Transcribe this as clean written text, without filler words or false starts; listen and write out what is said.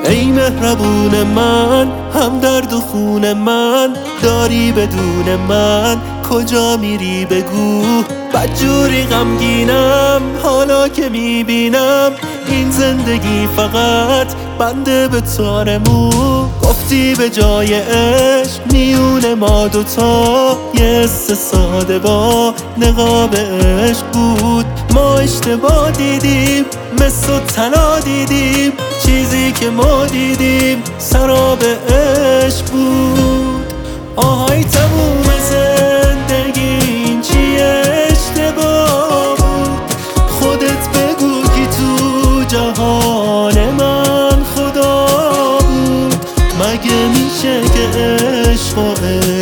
ای مهربون من، هم درد و خون من داری بدون من، کجا میری بگو. بدجوری غمگینم حالا که میبینم این زندگی فقط بنده به تار مو. گفتی به جای عشق میون ما دوتا یه حس ساده با نقاب عشق بود. ما اشتباه دیدیم، مس و طلا دیدیم، چیزی که ما دیدیم سراب عشق بود. آهای تموم زندگی این چیه اشتباه بود. خودت بگو کی تو جهان من خدا بود. مگه میشه که عشق و